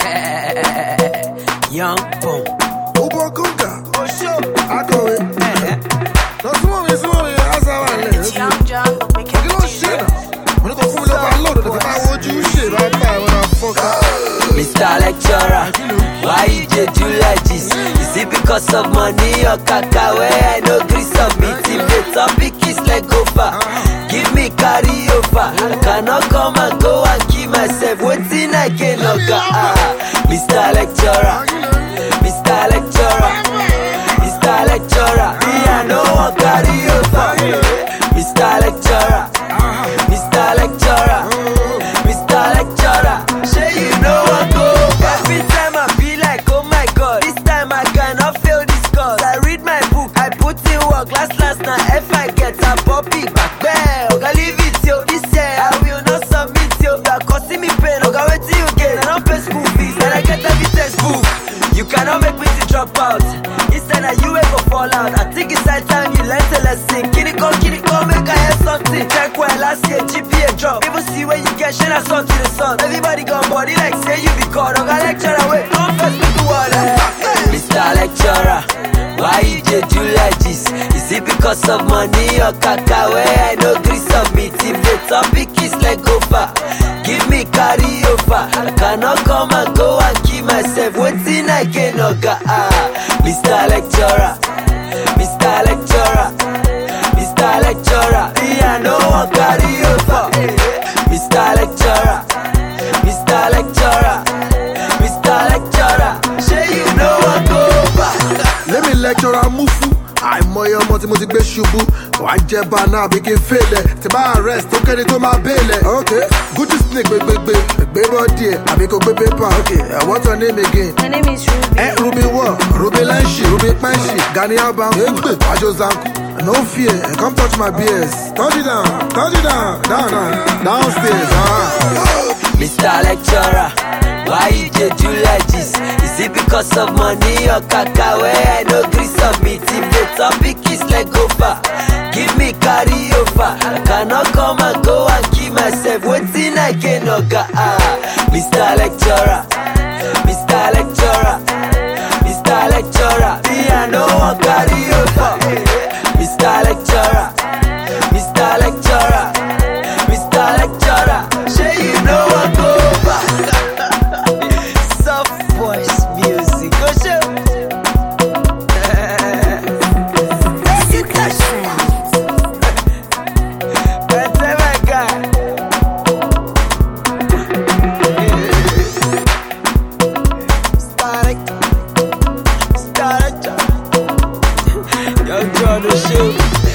Young boom. Ubo Kunga. Oh, sure. I go in. No, small, that's how I live. It's Young John, the wicked You don't shit now. When you go for me, I load it. If I would you shit, I buy when I fuck up. Mr. Lecturer, why you did you like this? Is it because of money or caca? Where I know grease of meat. If the topic is like over, give me carry over. I cannot come and go and kill myself. Waiting I can knock. Mr. Lecturer, Mr. Lecturer, Mr. Lecturer, me I know I carry over. Mr. Lecturer, Mr. Lecturer, Mr. Lecturer, say you know I go. Every time I feel like, oh my God, this time I cannot fail this cause. I read my book, I put in work, last now if I get a puppy back there, okay, leave it yo. This year I will not submit yo. You are causing me pain, okay, wait till you get. I don't pay school fees, and I get every textbook. You cannot make me to drop out. Instead of you ever fall out. I think it's that time you learn a lesson. Kitty go, make I hear something. Check well last year, GPA drop. People see where you get shit, I saw to the sun. Everybody got body like say you be caught. Okay, lecturer, wait, don't first me to water. Mr. Lecturer, why you did you like this? Is it because of money or caca? Where I know grease of meat. If the topic is like over, give me carry over. I cannot come and go and kill myself. Waiting I can knock. Mr. Lecturer, Mr. Lecturer, Mr. Lecturer, me I know I carry over. Mr. Lecturer, Mr. Lecturer, Mr. Lecturer, say you know I go over. Let me lecture Mufu. àìmọye ọmọ tí mo ti gbé ṣubú wà á jẹ bana àbí kí n fèlè tí bá arrest tó kéde tó máa bèèlè. ok Gucci snake gbé bọ́dì ẹ̀ àbí kò gbé pépà. ok what's your name again? My name is Ruby. Ruby what? Ruby Lenshi, Ruby Penshi, Gani Alban, Egbe, Wajo Zanku. No fear, come touch my BS. Touch it down, downstairs. Mr. Lecturer, why you did you like this? Is it because of money or caca? Where I know grease of meat. If the topic is like over, give me carry over. I cannot come and go and kill myself. Waiting I can knock. Mr. Lecturer, Mr. Lecturer, Mr. Lecturer, me I know I carry over. Mr. Lecturer, Mr. Lecturer, Mr. Lecturer, say you know I go over. Soft voice music, go show. That's my guy. Start Young John the show.